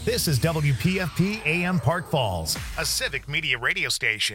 This is WPFP AM Park Falls, a civic media radio station.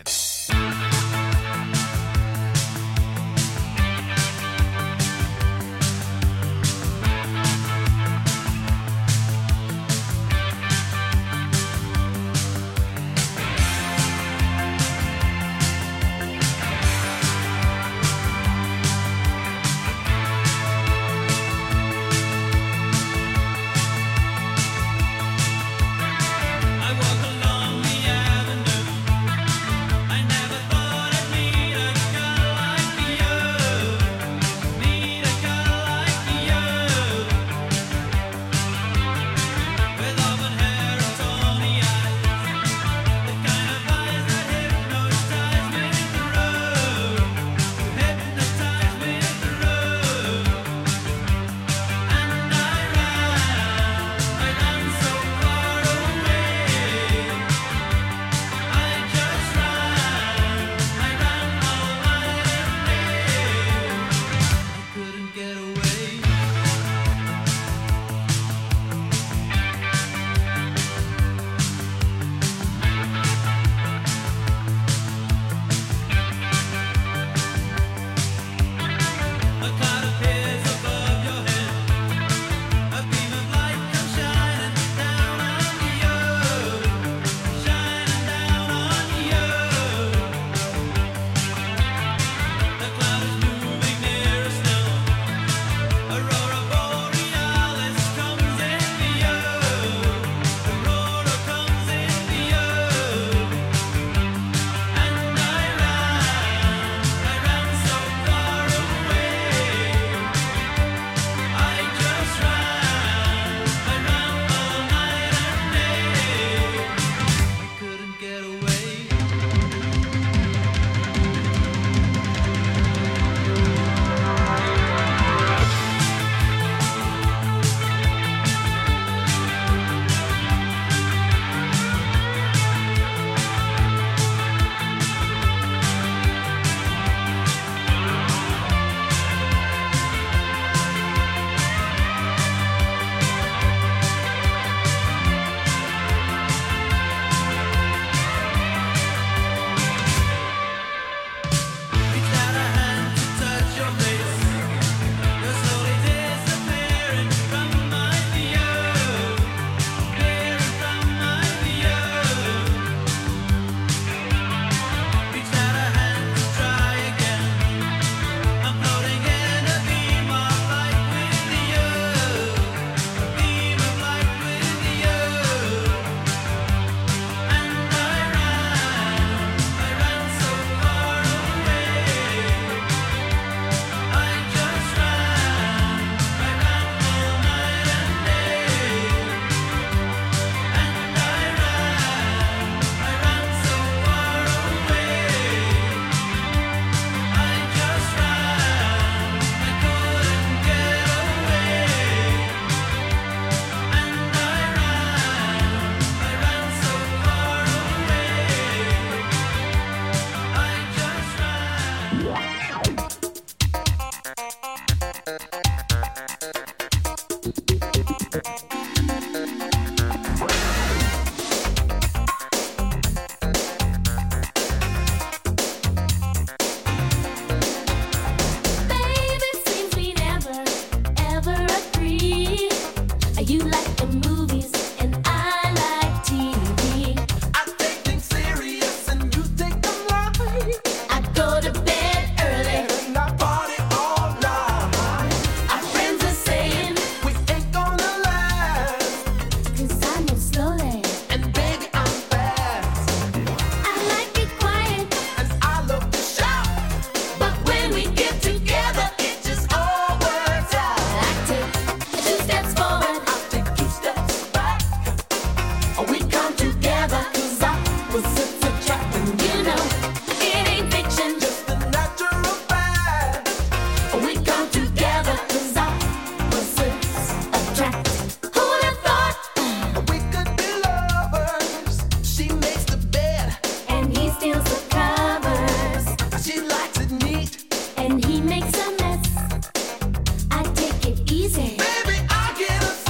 And he makes a mess. I take it easy. Baby, I get upset.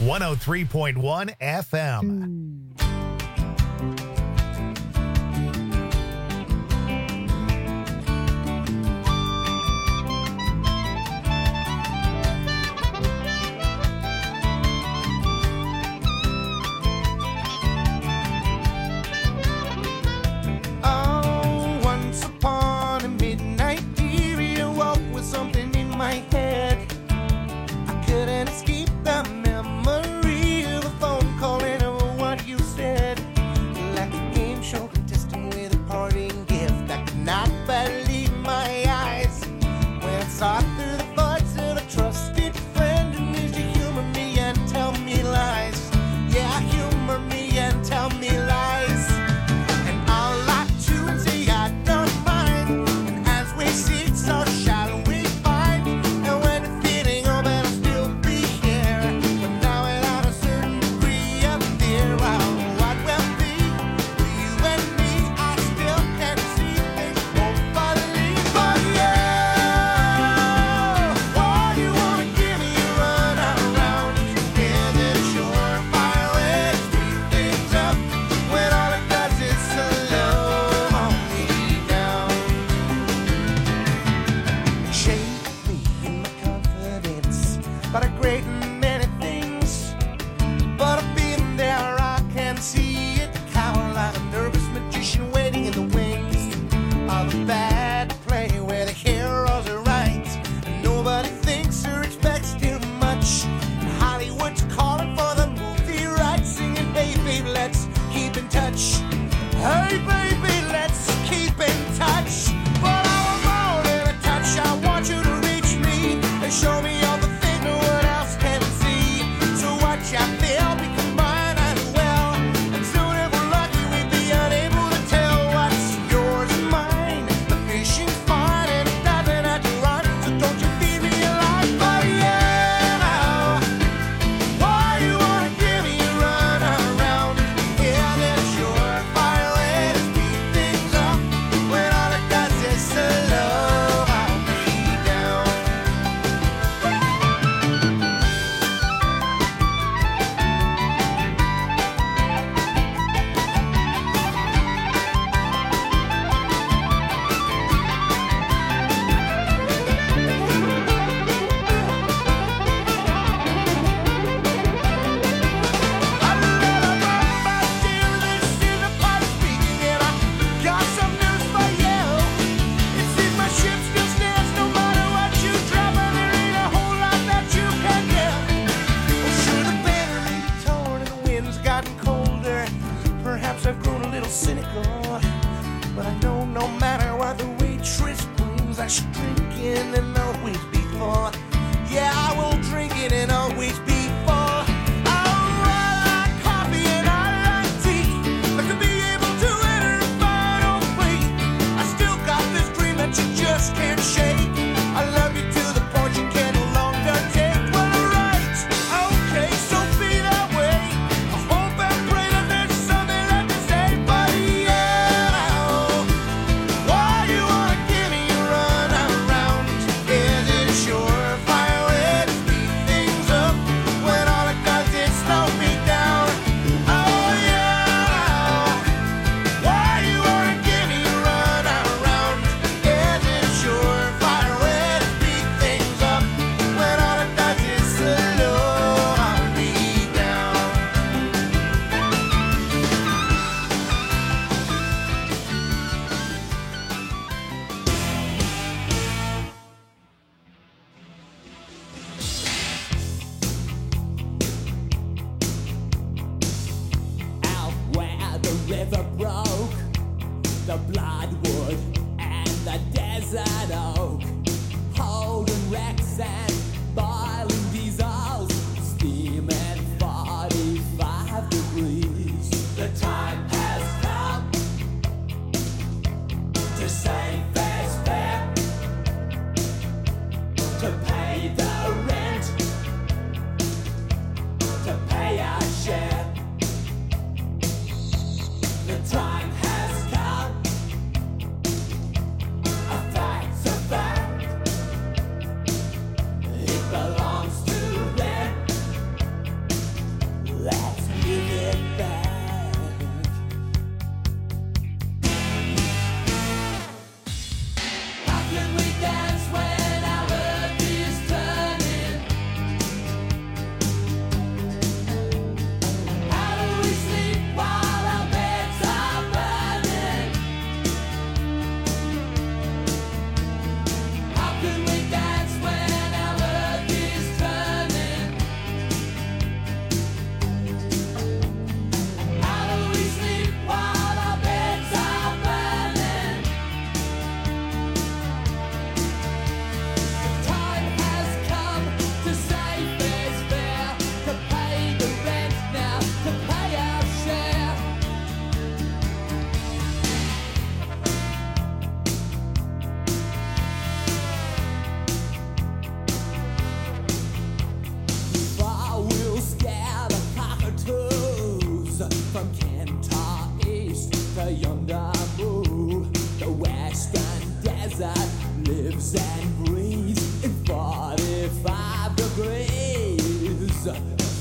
103.1 FM.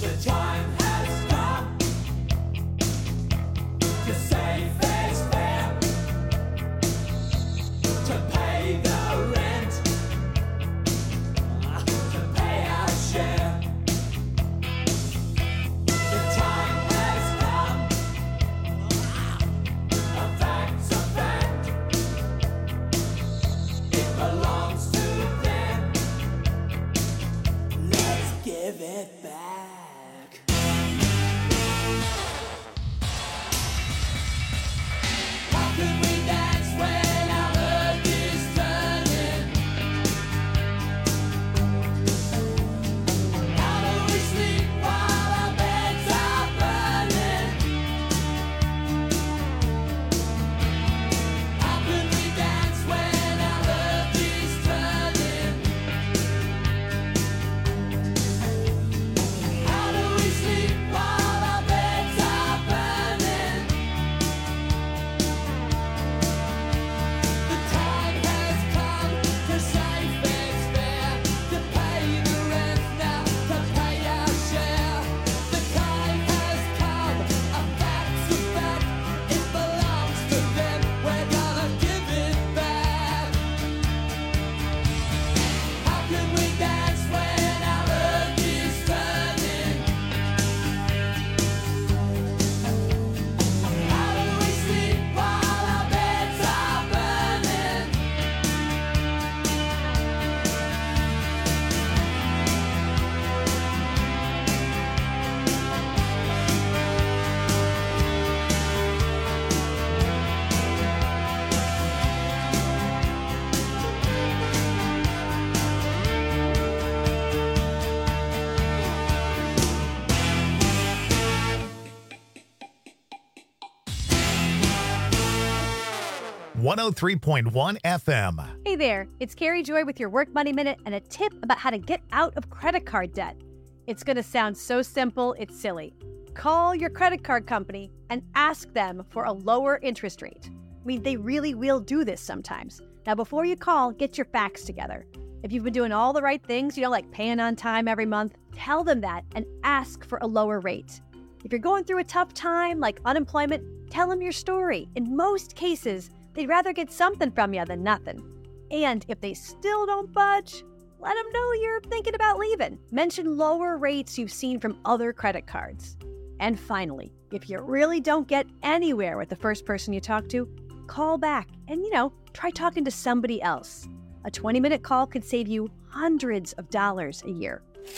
.103.1 FM. Hey there, it's Carrie Joy with your Work Money Minute and a tip about how to get out of credit card debt. It's going to sound so simple, it's silly. Call your credit card company and ask them for a lower interest rate. I mean, they really will do this sometimes. Now, before you call, get your facts together. If you've been doing all the right things, like paying on time every month, tell them that and ask for a lower rate. If you're going through a tough time, like unemployment, tell them your story. In most cases, they'd rather get something from you than nothing. And if they still don't budge, let them know you're thinking about leaving. Mention lower rates you've seen from other credit cards. And finally, if you really don't get anywhere with the first person you talk to, call back and, try talking to somebody else. A 20-minute call could save you hundreds of dollars a year.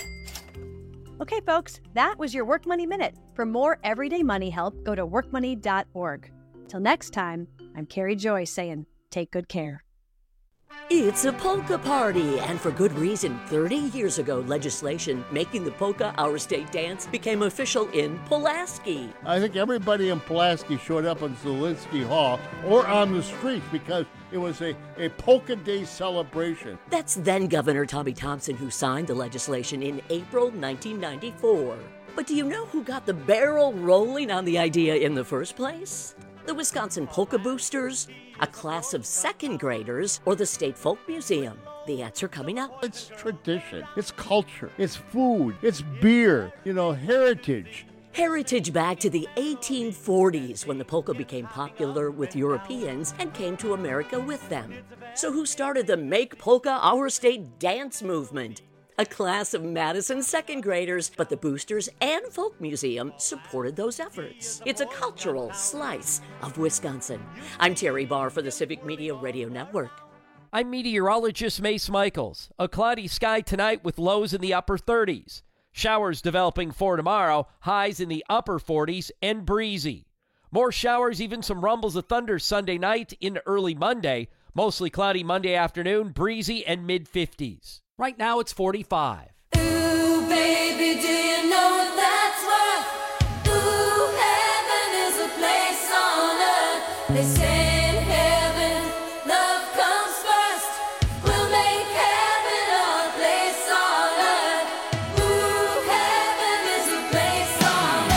Okay, folks, that was your Work Money Minute. For more everyday money help, go to workmoney.org. Till next time, I'm Carrie Joy saying, take good care. It's a polka party, and for good reason. 30 years ago, legislation making the polka our state dance became official in Pulaski. I think everybody in Pulaski showed up in Zielinski Hall or on the streets because it was a polka day celebration. That's then Governor Tommy Thompson who signed the legislation in April 1994. But do you know who got the barrel rolling on the idea in the first place? The Wisconsin Polka Boosters, a class of second graders, or the State Folk Museum? The answer coming up. It's tradition, it's culture, it's food, it's beer, heritage. Heritage back to the 1840s when the polka became popular with Europeans and came to America with them. So who started the Make Polka Our State dance movement? A class of Madison second graders, but the Boosters and Folk Museum supported those efforts. It's a cultural slice of Wisconsin. I'm Terry Barr for the Civic Media Radio Network. I'm meteorologist Mace Michaels. A cloudy sky tonight with lows in the upper 30s. Showers developing for tomorrow, highs in the upper 40s and breezy. More showers, even some rumbles of thunder Sunday night into early Monday. Mostly cloudy Monday afternoon, breezy and mid-50s. Right now it's 45. Ooh, baby, do you know what that's worth? Ooh, heaven is a place on earth. They say in heaven, love comes first. We'll make heaven our place on earth. Ooh, heaven is a place on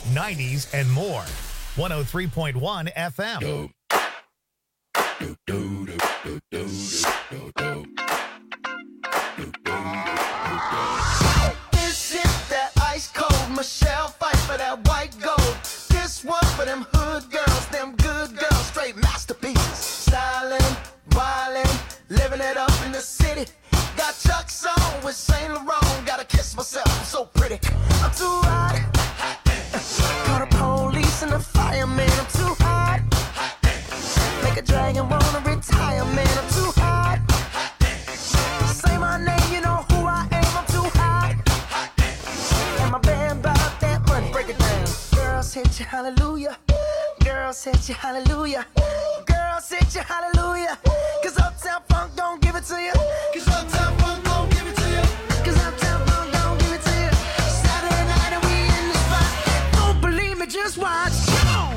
90s, and more. 103.1 FM. This is that ice cold Michelle fight for that white gold. This one for them hood girls, them good girls, straight masterpieces. Stylin', wildin', living it up in the city. Got Chuck's on with Saint Laurent. Gotta kiss myself, I'm so pretty. I'm too hot. Call the police and the fireman. I'm too hot. Make a dragon wanna retire, man. I'm too hot. Say my name, you know who I am. I'm too hot. And my band bought that money. Break it down. Girls hit you, hallelujah. Girls hit you, hallelujah. Girls hit you, hallelujah. Cause Uptown Funk don't give it to you. Cause Uptown Funk don't give it to you. Cause Uptown Funk don't give it to you. Saturday night and we in the spot. Don't believe me, just watch. Come on.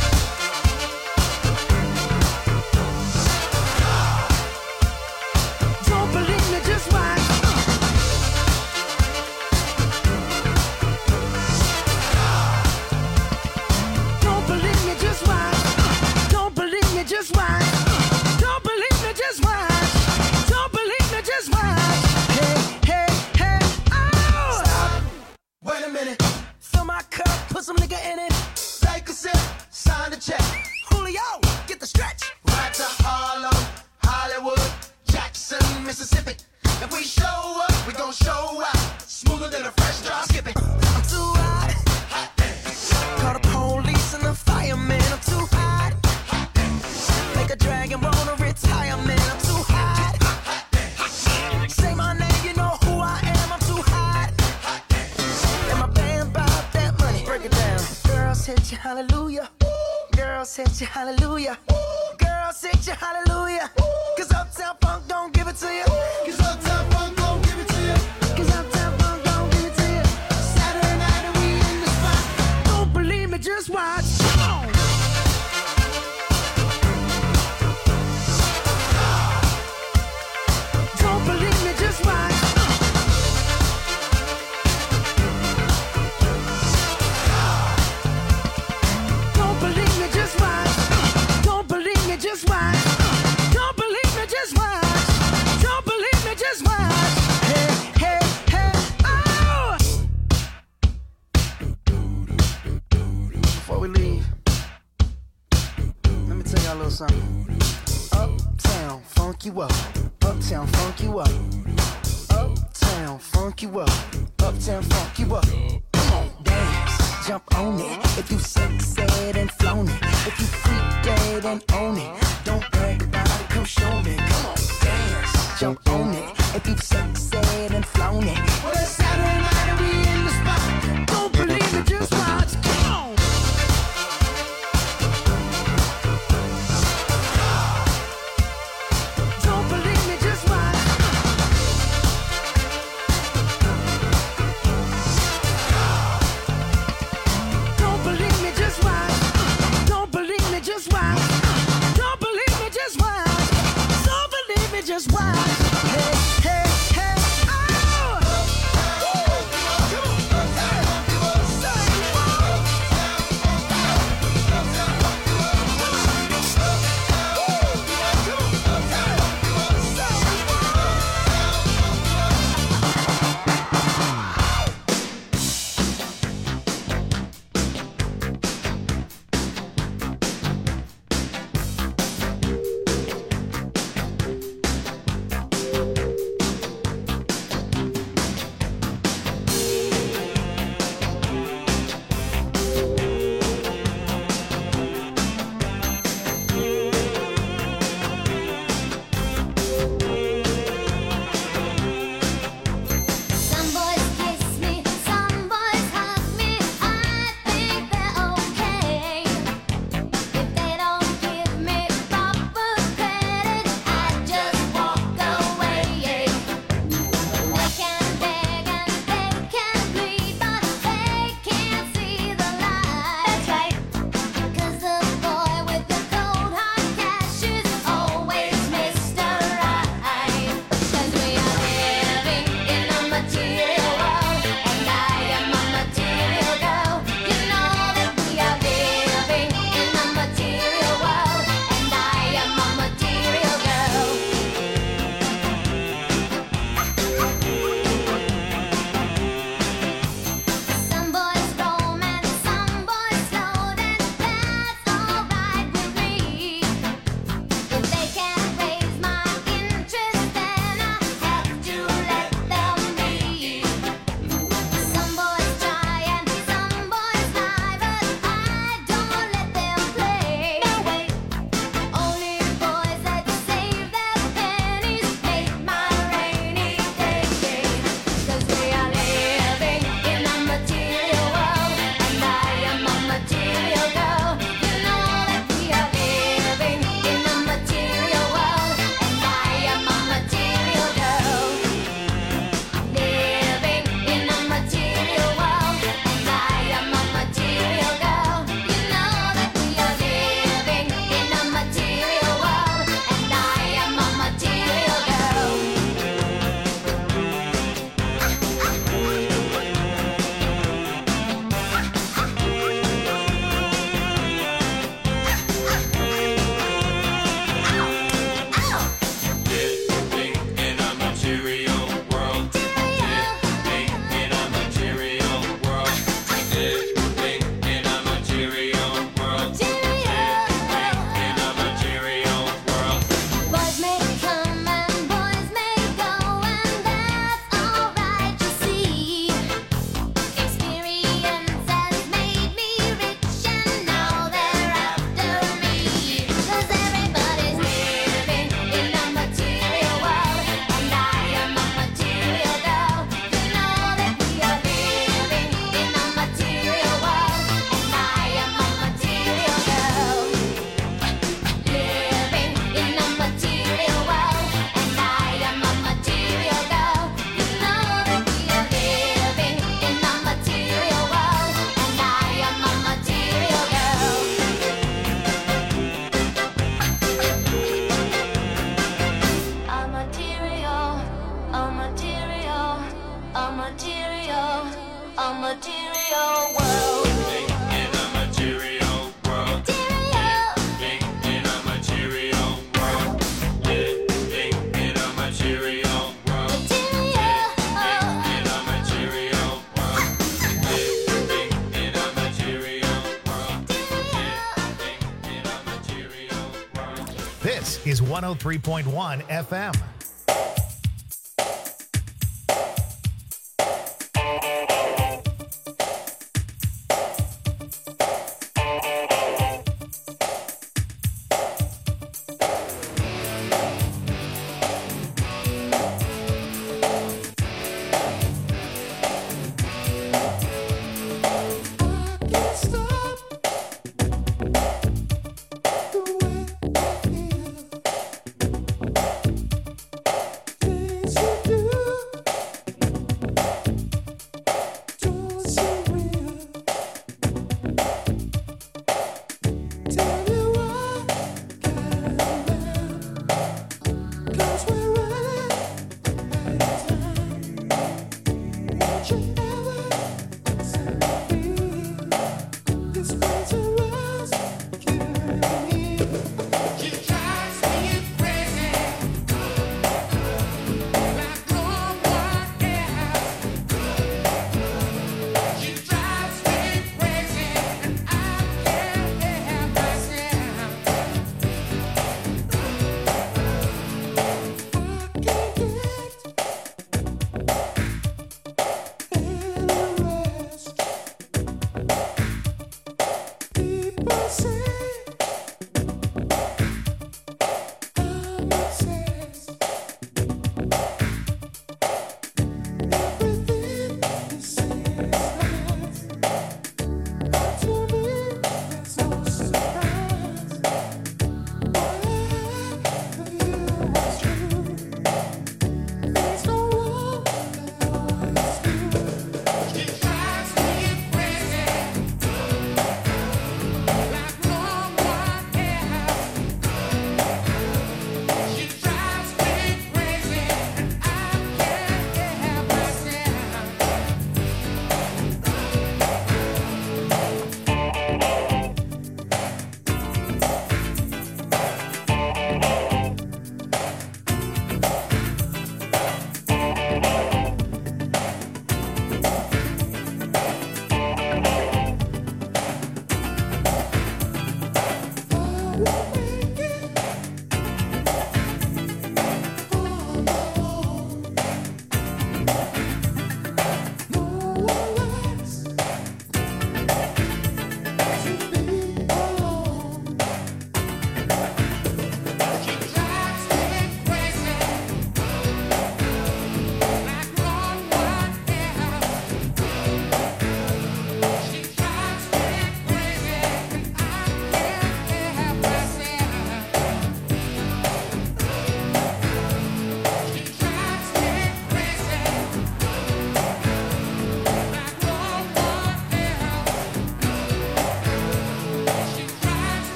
Don't believe me, just watch. Don't believe me, just watch. Don't believe me, just watch. Don't believe me, just watch. Don't believe me, just watch. Hey, hey, hey, oh! Stop. Wait a minute. Fill my cup, put some nigga in it. Take a sip, sign the check. Julio, get the stretch. Right to Harlem, Hollywood, Jackson, Mississippi. If we show up, we gon' show out. Smoother than a fresh drop skipping. I'm too hot. Call the police and the fireman. I'm too hot. Make a dragon wanna retire, man. I'm too hot. Say my name, you know who I am. I'm too hot. And my band bought that money. Break it down. Girls hit you, hallelujah. Girls hit you, hallelujah. Girls hit you, hallelujah. Cause Uptown Funk don't give it to you. Cause Uptown Funk don't give it to you. Cause Uptown Funk don't give it to you. Saturday night and we in the spot. Don't believe me, just watch. Come on. Don't believe me, just watch. Don't believe me, just watch. Don't believe me, just watch. Don't believe me, just watch. Don't believe me, just watch. Hey, hey, hey, oh! Before we leave, let me tell y'all a little something. Uptown, funk you up. Uptown, funk you up. Uptown, funk you up. Uptown, funk you up. Come on, dance, jump on it. If you sexed and flown it. If you freak dead and own it. Don't brag about it, come show me. Come on, dance, jump on it. If you sexed and flown it. Well, it's Saturday night and we in the spot. Don't believe it, just watch. Come on. Don't believe me, just watch. Don't believe me, just watch. Don't believe me, just watch. Don't believe me, just watch. Don't believe me, just watch. Hey, hey, hey, oh! a material world. In a material world. Living in a material world. Living in a material world. Living in a material world. Living in a material world. Living in a material world. This is 103.1 FM.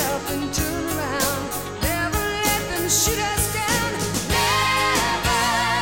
Shoot us down, never.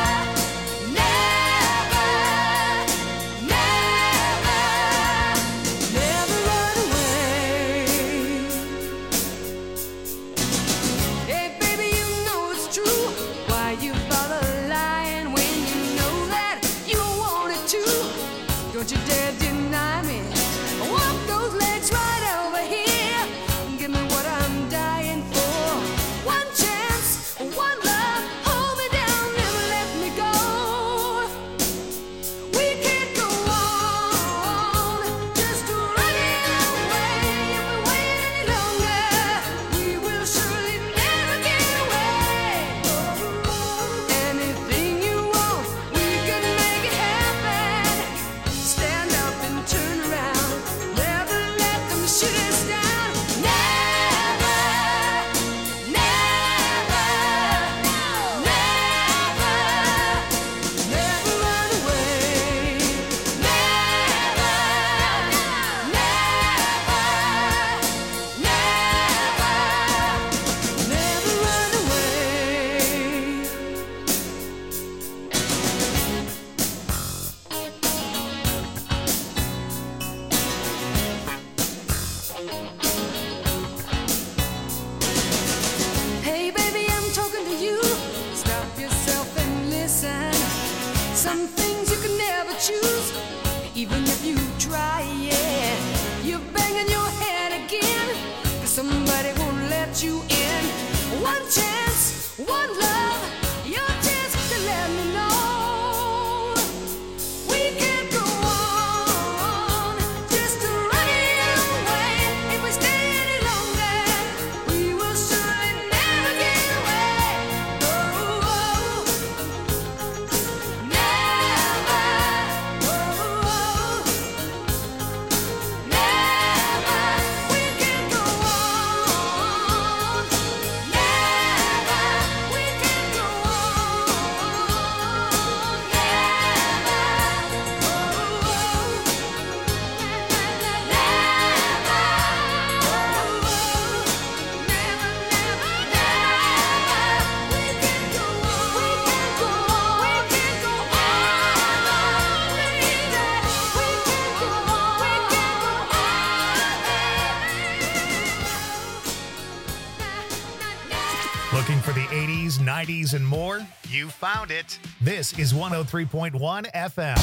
Looking for the 80s, 90s, and more? You found it. This is 103.1 FM.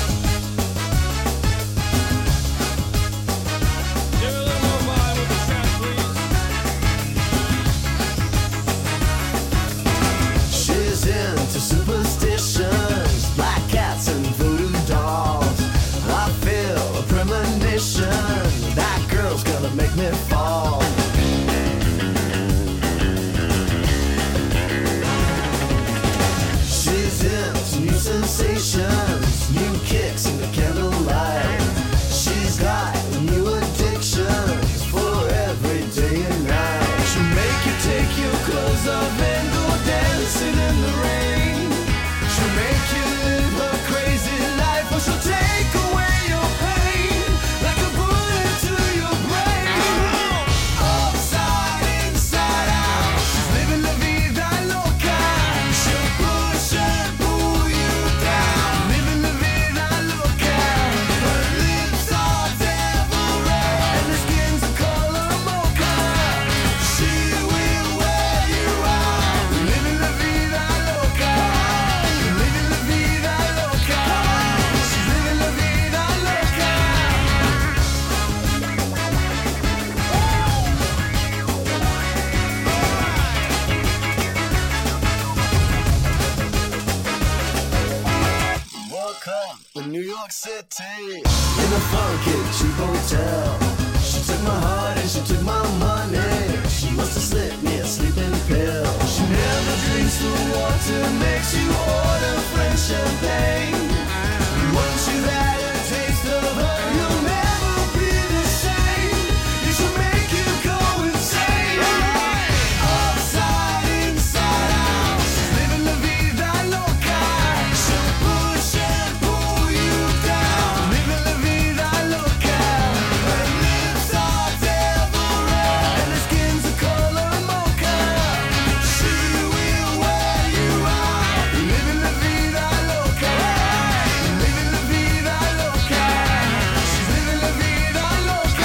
She's into superstitions, black cats and voodoo dolls. I feel a premonition, that girl's gonna make me fall. She's into new sensations, new kicks in the candlelight. She's got new addictions for every day and night. She'll make you take your clothes off and go dancing in the rain. She'll make you live her crazy life, or she'll take away your pain like a bullet to your brain. Upside, inside out, she's living la vida loca. She'll push and pull you down, living la vida loca. Her lips are devil red and her skin's the color mocha. She will wear you out, living la vida loca. Living la vida loca. She's living la vida loca. Woke up in New York City in a funky cheap hotel. She took my heart and she took my money. She must have slipped me a sleeping pill. She never drinks the water, makes you order French champagne. Once you've had a taste of her, you'll never be the same. It should make you go insane. Upside, inside out, she's living la vida loca. She'll push and pull you down, living la vida loca. Her lips are devil red and her skin's the color mocha. She will wear you out, living la vida loca. Living la vida loca. She's living la vida loca.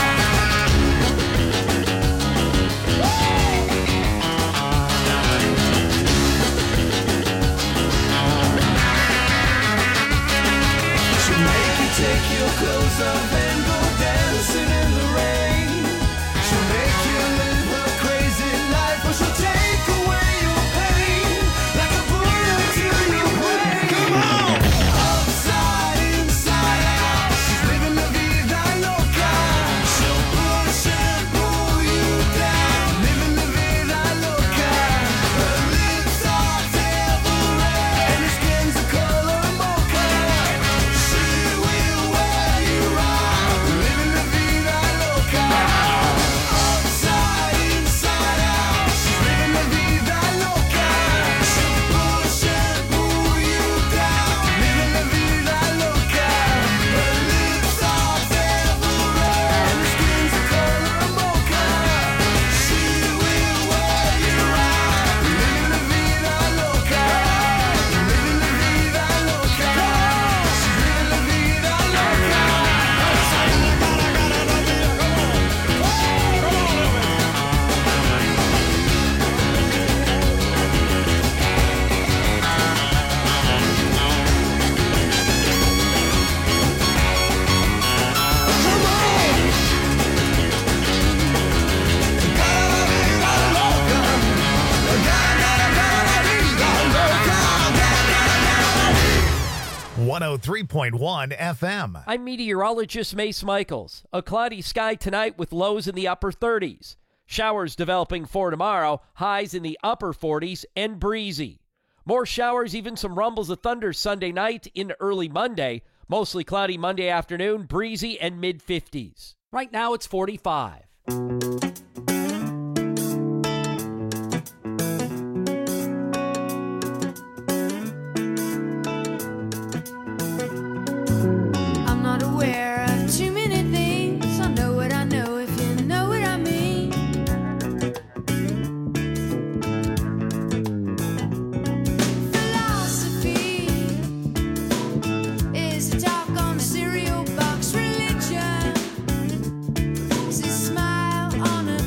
She'll make you take your clothes off and go dancing in the rain. She'll make you live her crazy life, or she'll take away your pain like a bullet to your brain. Come on! Upside, inside out, she's living la vida loca. She'll push and pull you down, living la vida loca. Her lips are devil red and her skin's the color mocha. She will wear you out, living la vida loca. Upside, inside out, she's living la vida loca. She'll push and pull you down, living la vida loca. Her lips are devil red and her skin's the color mocha. She will wear you out, living la vida loca. Living la vida loca. She's living la vida loca. 103.1 FM. I'm meteorologist Mace Michaels. A cloudy sky tonight with lows in the upper 30s. Showers developing for tomorrow, highs in the upper 40s and breezy. More showers, even some rumbles of thunder Sunday night into early Monday. Mostly cloudy Monday afternoon, breezy and mid-50s. Right now it's 45. I'm not aware of too many things. I know what I know, if you know what I mean. Philosophy is a talk on the cereal box. Religion is a smile on a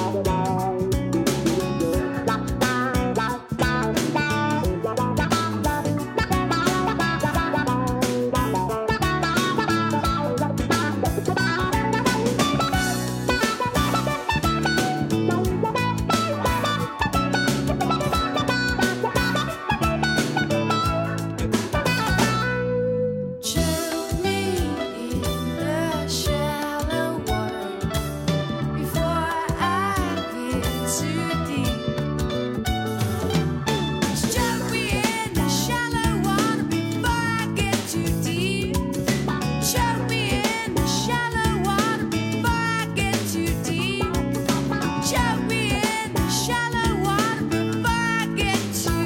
Choke me in the shallow water before I get too deep. Choke me in the shallow water before I get too deep. Choke me in the shallow water before I get too deep. Choke me in the shallow water before I get too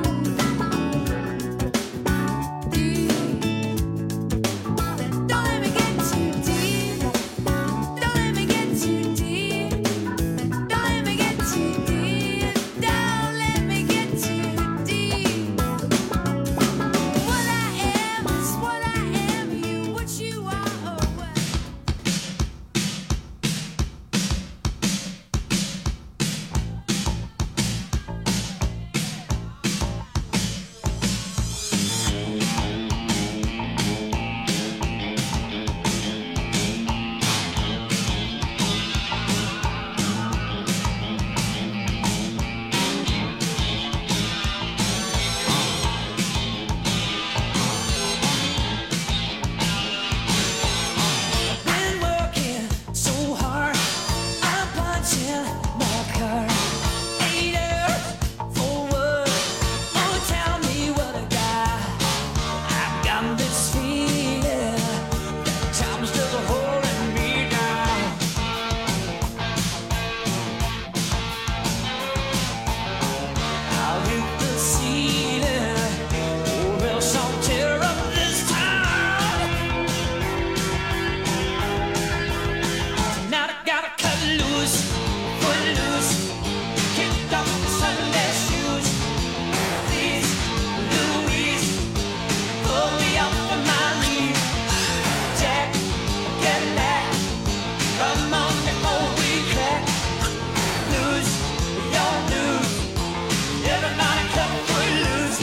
deep. Don't let me get too deep. Don't let me get too deep. Don't let me get too deep. Don't let me get too deep. What I am is what I am. You what you are. Oh well. Been working so hard, I'm punching my card. 8 hours for what? Oh, tell me what I got. I've got this feeling that time's just holding me down. I'll hit the ceiling, or else I'll tear up this town. Now I gotta cut loose, put loose, kick off the Sunday shoes. Please, Louise, pull me up on my knees. Jack, get back, come on before we crack. Lose, your news, everybody cut foot loose.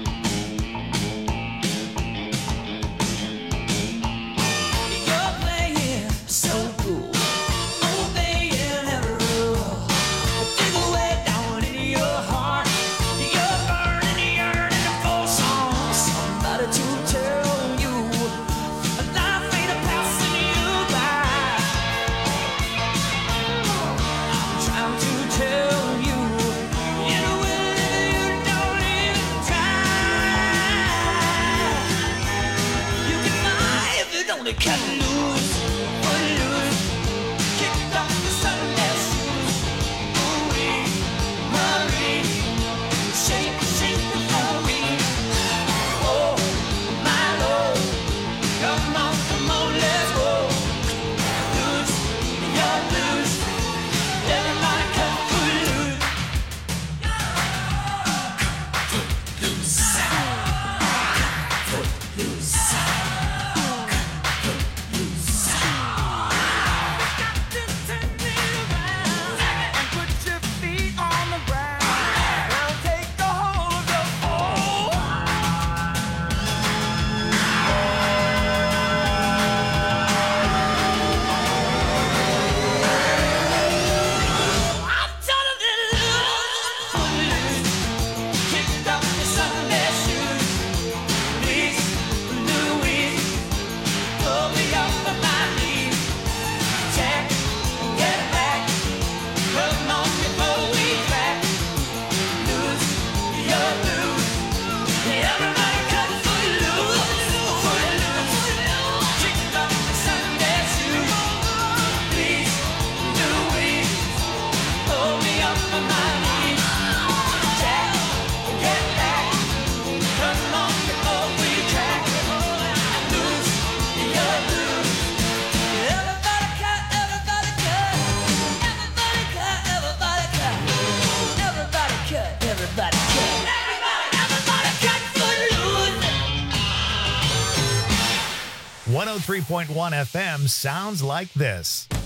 You're playing so cool, obeying every rule. Dig away down in your heart, you're burning, yearning for somebody to tell you life ain't a passing you by. I'm trying to tell you, in a way you don't even try. You can fly if you don't cut loose, put loose, kick off the Sunday shoes. Marie, Marie, shake, shake it for me. Oh, my Lord, come on, let's go. Loose, you're loose, everybody cut foot loose. Everybody cut. Everybody cut foot loose. 103.1 FM sounds like this.